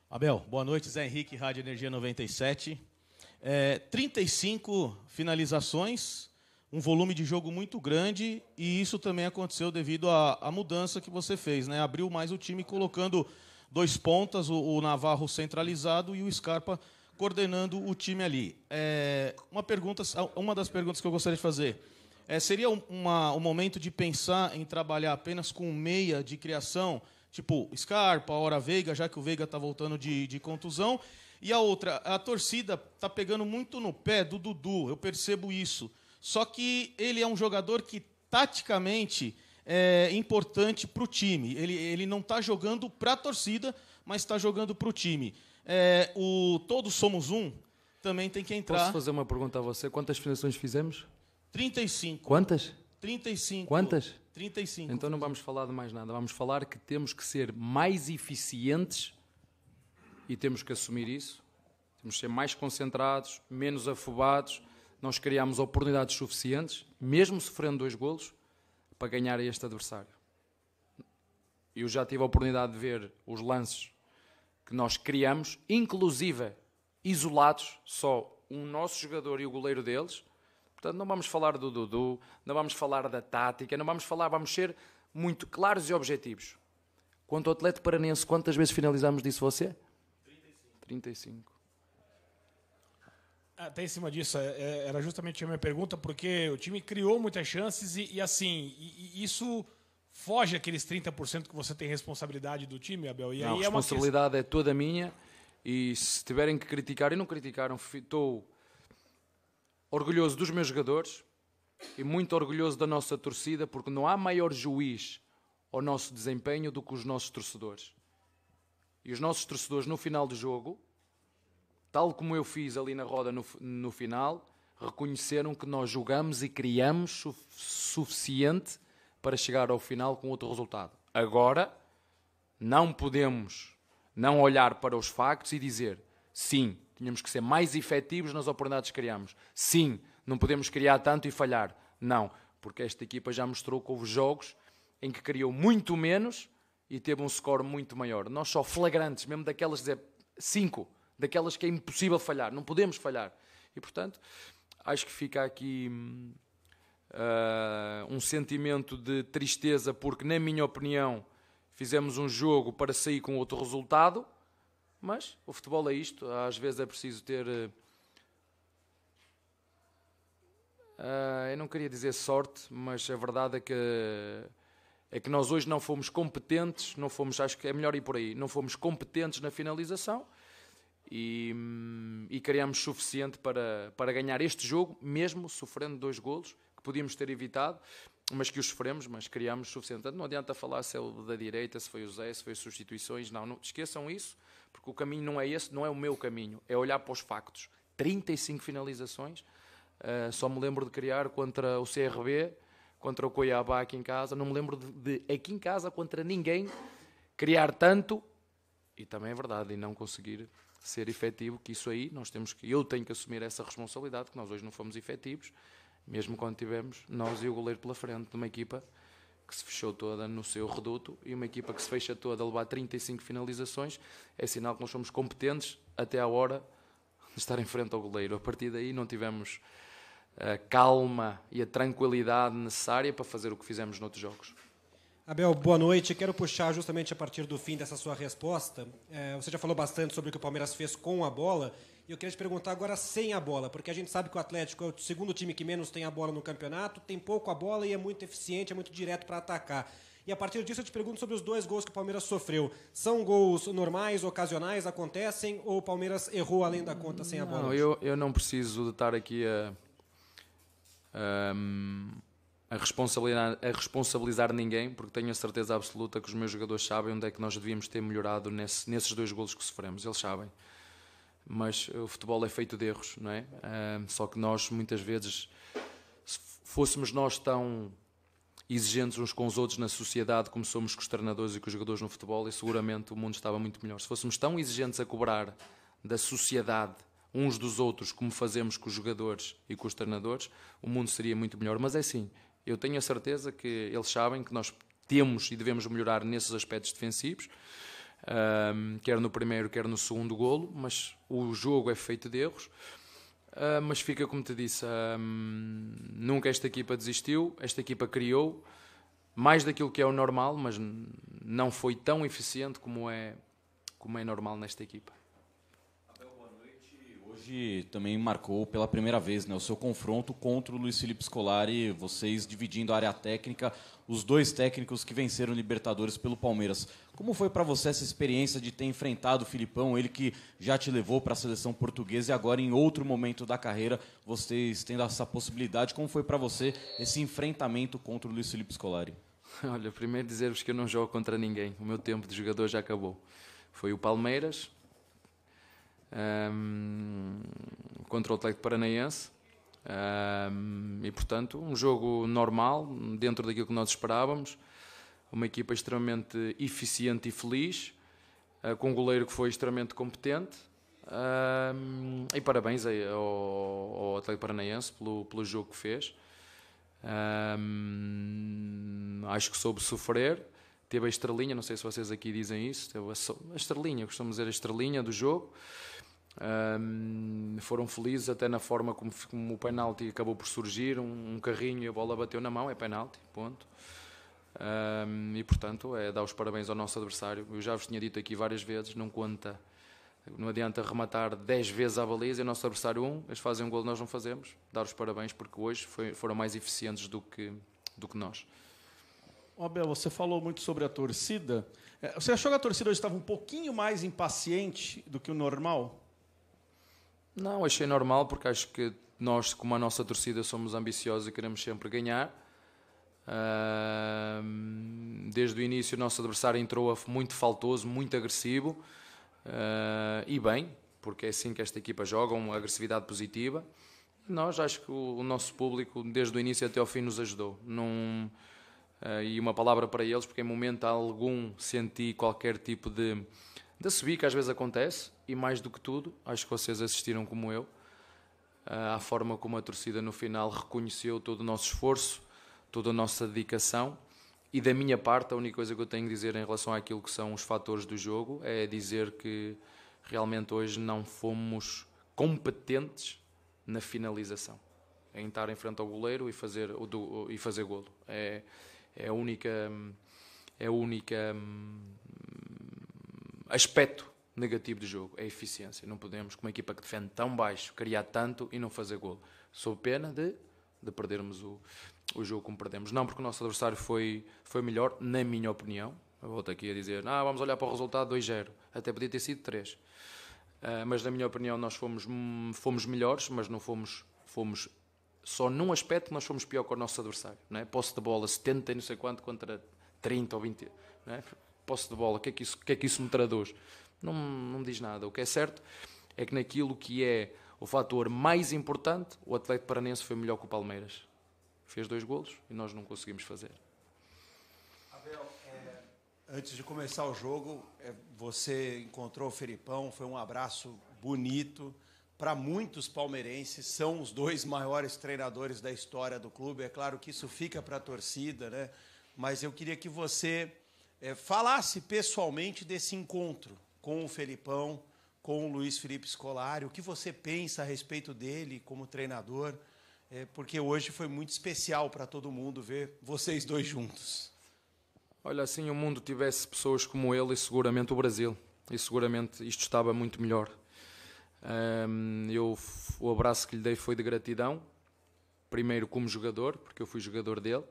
Abel, boa noite. Zé Henrique, Rádio Energia 97. 35 finalizações, um volume de jogo muito grande, e isso também aconteceu devido à mudança que você fez, né? Abriu mais o time colocando dois pontas, o Navarro centralizado e o Scarpa coordenando o time ali. Uma das perguntas que eu gostaria de fazer seria um momento de pensar em trabalhar apenas com meia de criação, tipo Scarpa, ora Veiga, já que o Veiga está voltando de contusão. E a outra, a torcida está pegando muito no pé do Dudu, eu percebo isso. Só que ele é um jogador que, taticamente, é importante para o time. Ele não está jogando para a torcida, mas está jogando para o time. Todos somos um também tem que entrar. Posso fazer uma pergunta a você? Quantas finalizações fizemos? 35. Quantas? 35. Quantas? 35. Então não vamos falar de mais nada. Vamos falar que temos que ser mais eficientes e temos que assumir isso. Temos que ser mais concentrados, menos afobados. Nós criámos oportunidades suficientes, mesmo sofrendo 2 golos, para ganhar a este adversário. Eu já tive a oportunidade de ver os lances que nós criamos, inclusive isolados, só um nosso jogador e o goleiro deles. Portanto, não vamos falar do Dudu, não vamos falar da tática, vamos ser muito claros e objetivos. Quanto ao Atlético Paranense, quantas vezes finalizamos, disse você? 35. Até em cima disso, era justamente a minha pergunta, porque o time criou muitas chances e isso foge aqueles 30% que você tem responsabilidade do time, Abel. E não, aí a responsabilidade é toda minha, e se tiverem que criticar, e não criticaram, estou orgulhoso dos meus jogadores e muito orgulhoso da nossa torcida, porque não há maior juiz ao nosso desempenho do que os nossos torcedores. E os nossos torcedores, no final do jogo, tal como eu fiz ali na roda no final, reconheceram que nós jogamos e criamos suficiente para chegar ao final com outro resultado. Agora, não podemos não olhar para os factos e dizer, sim, tínhamos que ser mais efetivos nas oportunidades que criamos. Sim, não podemos criar tanto e falhar. Não, porque esta equipa já mostrou que houve jogos em que criou muito menos e teve um score muito maior. Nós só flagrantes, mesmo daquelas, 5, daquelas que é impossível falhar, não podemos falhar. E, portanto, acho que fica aqui um sentimento de tristeza, porque, na minha opinião, fizemos um jogo para sair com outro resultado, mas o futebol é isto, às vezes é preciso ter... eu não queria dizer sorte, mas a verdade é que nós hoje não fomos competentes, acho que é melhor ir por aí, não fomos competentes na finalização e criámos suficiente para ganhar este jogo, mesmo sofrendo 2 golos, que podíamos ter evitado, mas que os sofremos, mas criámos suficiente. Portanto, não adianta falar se é o da direita, se foi o Zé, se foi as substituições, não esqueçam isso, porque o caminho não é esse, não é o meu caminho, é olhar para os factos. 35 finalizações, só me lembro de criar contra o CRB, contra o Cuiabá aqui em casa, não me lembro de aqui em casa contra ninguém criar tanto, e também é verdade, e não conseguir ser efetivo, que isso aí eu tenho que assumir essa responsabilidade, que nós hoje não fomos efetivos, mesmo quando tivemos nós e o goleiro pela frente de uma equipa que se fechou toda no seu reduto, e uma equipa que se fecha toda a levar 35 finalizações, é sinal que nós somos competentes até à hora de estar em frente ao goleiro. A partir daí não tivemos a calma e a tranquilidade necessária para fazer o que fizemos noutros jogos. Abel, boa noite. Quero puxar justamente a partir do fim dessa sua resposta. Você já falou bastante sobre o que o Palmeiras fez com a bola, e eu queria te perguntar agora sem a bola, porque a gente sabe que o Atlético é o segundo time que menos tem a bola no campeonato, tem pouco a bola e é muito eficiente, é muito direto para atacar. E a partir disso eu te pergunto sobre os 2 gols que o Palmeiras sofreu. São gols normais, ocasionais, acontecem, ou o Palmeiras errou além da conta sem a bola? Não, eu não preciso de estar aqui a responsabilizar ninguém, porque tenho a certeza absoluta que os meus jogadores sabem onde é que nós devíamos ter melhorado nesses 2 golos que sofremos, eles sabem. Mas o futebol é feito de erros, não é? Só que nós, muitas vezes, se fôssemos nós tão exigentes uns com os outros na sociedade como somos com os treinadores e com os jogadores no futebol, e seguramente o mundo estava muito melhor. Se fôssemos tão exigentes a cobrar da sociedade uns dos outros como fazemos com os jogadores e com os treinadores, o mundo seria muito melhor. Mas é assim, eu tenho a certeza que eles sabem que nós temos e devemos melhorar nesses aspectos defensivos. quer no primeiro, quer no segundo golo, mas o jogo é feito de erros. Mas fica como te disse, nunca esta equipa desistiu, esta equipa criou mais daquilo que é o normal, mas não foi tão eficiente como é normal nesta equipa. Hoje também marcou pela primeira vez, né, o seu confronto contra o Luiz Felipe Scolari, vocês dividindo a área técnica, os dois técnicos que venceram Libertadores pelo Palmeiras. Como foi para você essa experiência de ter enfrentado o Filipão, ele que já te levou para a seleção portuguesa e agora em outro momento da carreira, vocês tendo essa possibilidade, como foi para você esse enfrentamento contra o Luiz Felipe Scolari? Olha, primeiro dizer-vos que eu não jogo contra ninguém, o meu tempo de jogador já acabou. Foi o Palmeiras, contra o Atlético Paranaense, e portanto um jogo normal, dentro daquilo que nós esperávamos, uma equipa extremamente eficiente e feliz, com um goleiro que foi extremamente competente, e parabéns ao Atlético Paranaense pelo jogo que fez. Acho que soube sofrer, teve a estrelinha, não sei se vocês aqui dizem isso, teve a estrelinha, costumo dizer a estrelinha do jogo. Foram felizes até na forma como o penalti acabou por surgir, um carrinho e a bola bateu na mão, é penalti, ponto. E portanto é dar os parabéns ao nosso adversário. Eu já vos tinha dito aqui várias vezes, não adianta rematar 10 vezes à baliza e o nosso adversário eles fazem um golo, nós não fazemos. Dar os parabéns porque hoje foram mais eficientes do que nós. Abel, você falou muito sobre a torcida. Você achou que a torcida hoje estava um pouquinho mais impaciente do que o normal? Não, achei normal porque acho que nós, como a nossa torcida, somos ambiciosos e queremos sempre ganhar. Desde o início o nosso adversário entrou muito faltoso, muito agressivo, e bem, porque é assim que esta equipa joga, uma agressividade positiva. Nós acho que o nosso público desde o início até ao fim nos ajudou. E uma palavra para eles, porque em momento algum senti qualquer tipo de subir que às vezes acontece, e mais do que tudo, acho que vocês assistiram como eu, à forma como a torcida no final reconheceu todo o nosso esforço, toda a nossa dedicação, e da minha parte a única coisa que eu tenho a dizer em relação àquilo que são os fatores do jogo é dizer que realmente hoje não fomos competentes na finalização, em estar em frente ao goleiro e fazer golo. É a única aspecto negativo do jogo, é a eficiência. Não podemos, com uma equipa que defende tão baixo, criar tanto e não fazer golo. Sob pena de perdermos o jogo como perdemos. Não porque o nosso adversário foi melhor, na minha opinião. Eu volto aqui a dizer, vamos olhar para o resultado 2-0. Até podia ter sido 3. Mas na minha opinião nós fomos melhores, mas não fomos só num aspecto nós fomos pior que o nosso adversário. Não é? Posse de bola 70 e não sei quanto contra 30 ou 20. Não é? Posse de bola, o que é que isso me traduz? Não me diz nada. O que é certo é que naquilo que é o fator mais importante, o Atlético Paranaense foi melhor que o Palmeiras. Fez 2 golos e nós não conseguimos fazer. Abel, antes de começar o jogo, você encontrou o Felipão, foi um abraço bonito. Para muitos palmeirenses, são os 2 maiores treinadores da história do clube. É claro que isso fica para a torcida, né? Mas eu queria que você falasse pessoalmente desse encontro com o Felipão, com o Luiz Felipe Scolari, o que você pensa a respeito dele como treinador, porque hoje foi muito especial para todo mundo ver vocês 2 juntos. Olha, assim o mundo tivesse pessoas como ele, e seguramente o Brasil, e seguramente isto estava muito melhor. O abraço que lhe dei foi de gratidão, primeiro como jogador, porque eu fui jogador dele,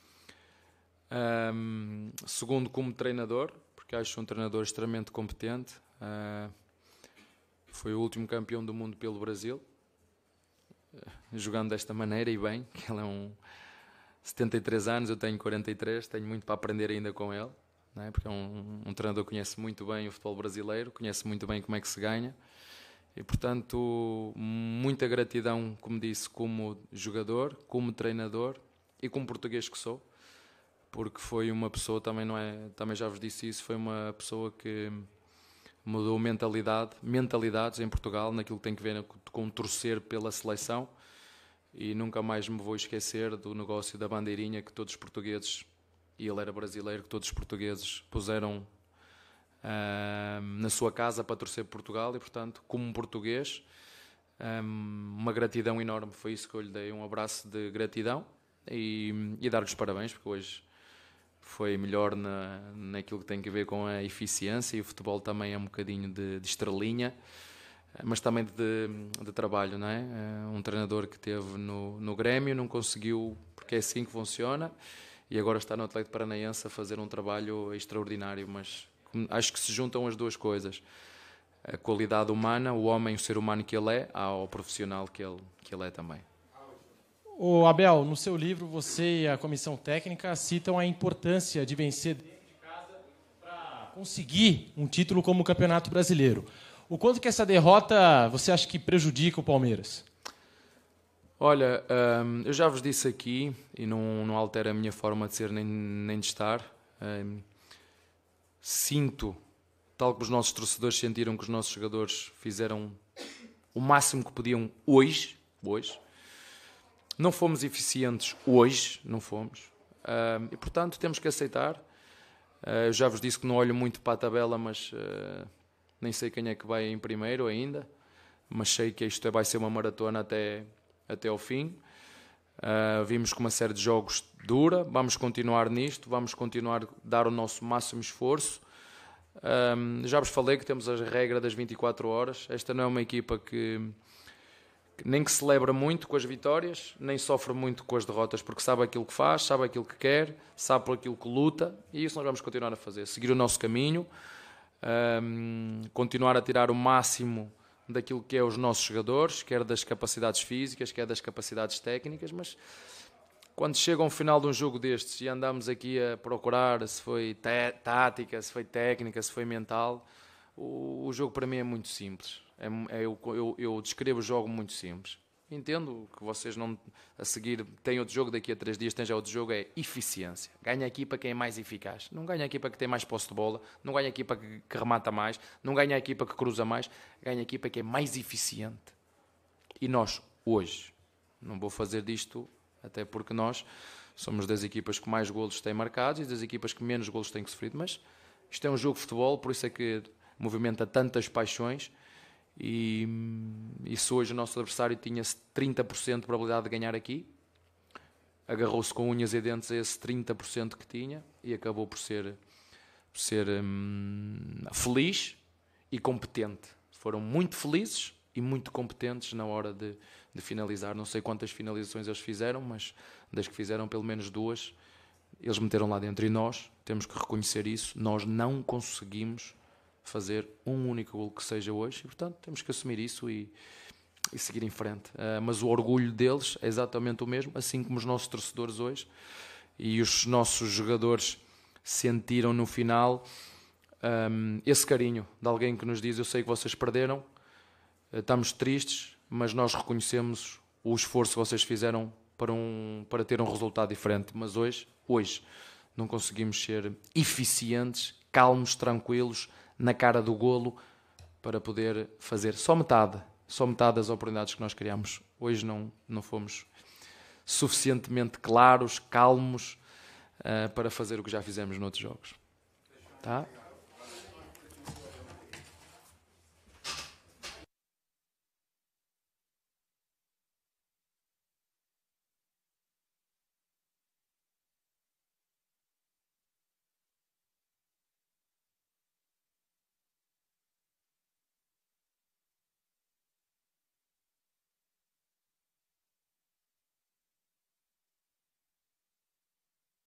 segundo como treinador, porque acho um treinador extremamente competente. Foi o último campeão do mundo pelo Brasil, jogando desta maneira e bem, que ele é 73 anos, eu tenho 43, tenho muito para aprender ainda com ele, não é? Porque é um treinador que conhece muito bem o futebol brasileiro, conhece muito bem como é que se ganha, e portanto muita gratidão, como disse, como jogador, como treinador e como português que sou, porque foi uma pessoa, também já vos disse isso, foi uma pessoa que mudou mentalidades em Portugal, naquilo que tem a ver com torcer pela seleção, e nunca mais me vou esquecer do negócio da bandeirinha que todos os portugueses, e ele era brasileiro, que todos os portugueses puseram na sua casa para torcer por Portugal e, portanto, como um português, uma gratidão enorme. Foi isso que eu lhe dei, um abraço de gratidão e dar-lhe os parabéns, porque hoje foi melhor naquilo que tem a ver com a eficiência, e o futebol também é um bocadinho de estrelinha, mas também de trabalho, não é? Um treinador que teve no Grêmio não conseguiu, porque é assim que funciona, e agora está no Atlético Paranaense a fazer um trabalho extraordinário, mas acho que se juntam as duas coisas. A qualidade humana, o homem, o ser humano que ele é, ao profissional que ele é também. Ô Abel, no seu livro, você e a comissão técnica citam a importância de vencer dentro de casa para conseguir um título como o Campeonato Brasileiro. O quanto que essa derrota você acha que prejudica o Palmeiras? Olha, eu já vos disse aqui, e não altera a minha forma de ser nem de estar. Sinto, tal como os nossos torcedores sentiram que os nossos jogadores fizeram o máximo que podiam hoje. Não fomos eficientes hoje, não fomos. E, portanto, temos que aceitar. Eu já vos disse que não olho muito para a tabela, mas nem sei quem é que vai em primeiro ainda. Mas sei que isto vai ser uma maratona até ao fim. Vimos com uma série de jogos dura. Vamos continuar nisto, vamos continuar a dar o nosso máximo esforço. Já vos falei que temos a regra das 24 horas. Esta não é uma equipa que nem que celebra muito com as vitórias, nem sofre muito com as derrotas, porque sabe aquilo que faz, sabe aquilo que quer, sabe por aquilo que luta, e isso nós vamos continuar a fazer. Seguir o nosso caminho, continuar a tirar o máximo daquilo que é os nossos jogadores, quer das capacidades físicas, quer das capacidades técnicas, mas quando chega ao final de um jogo destes e andamos aqui a procurar se foi tática, se foi técnica, se foi mental, o jogo para mim é muito simples. Eu descrevo o jogo muito simples. Entendo que vocês não a seguir têm outro jogo, daqui a 3 dias tem já outro jogo, é eficiência. Ganha a equipa quem é mais eficaz. Não ganha a equipa que tem mais posse de bola, não ganha a equipa que remata mais, não ganha a equipa que cruza mais, ganha a equipa que é mais eficiente. E nós, hoje, não vou fazer disto, até porque nós somos das equipas que mais golos têm marcados e das equipas que menos golos têm sofrido, mas isto é um jogo de futebol, por isso é que movimenta tantas paixões. E se hoje o nosso adversário tinha 30% de probabilidade de ganhar aqui, agarrou-se com unhas e dentes a esse 30% que tinha e acabou por ser feliz e competente. Foram muito felizes e muito competentes na hora de finalizar. Não sei quantas finalizações eles fizeram, mas das que fizeram pelo menos 2 eles meteram lá dentro, e nós temos que reconhecer isso. Nós não conseguimos fazer um único golo que seja hoje, e portanto temos que assumir isso e seguir em frente. Mas o orgulho deles é exatamente o mesmo, assim como os nossos torcedores hoje, e os nossos jogadores sentiram no final esse carinho de alguém que nos diz: eu sei que vocês perderam, estamos tristes, mas nós reconhecemos o esforço que vocês fizeram para ter um resultado diferente. Mas hoje não conseguimos ser eficientes, calmos, tranquilos, na cara do golo, para poder fazer só metade das oportunidades que nós criamos. Hoje não fomos suficientemente claros, calmos, para fazer o que já fizemos noutros jogos. Tá?